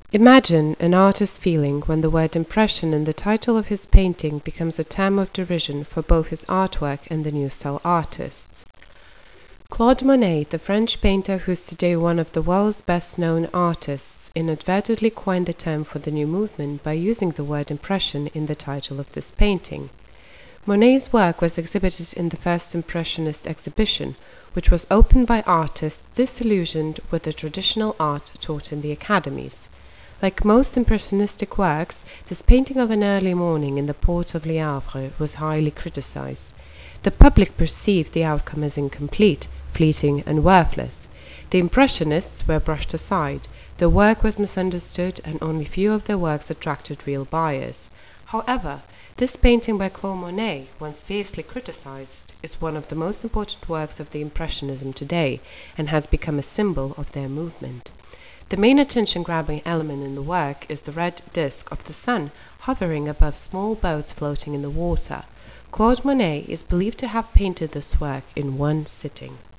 Imagine an artist's feeling when the word impression in the title of his painting becomes a term of derision for both his artwork and the New Style artists. Claude Monet, the French painter who is today one of the world's best-known artists, inadvertently coined the term for the new movement by using the word impression in the title of this painting. Monet's work was exhibited in the first Impressionist exhibition, which was opened by artists disillusioned with the traditional art taught in the academies. Like most impressionistic works, this painting of an early morning in the port of Le Havre was highly criticized. The public perceived the outcome as incomplete, fleeting, and worthless. The Impressionists were brushed aside. Their work was misunderstood, and only few of their works attracted real buyers. However, this painting by Claude Monet, once fiercely criticized, is one of the most important works of the Impressionism today, and has become a symbol of their movement. The main attention-grabbing element in the work is the red disk of the sun hovering above small boats floating in the water. Claude Monet is believed to have painted this work in one sitting.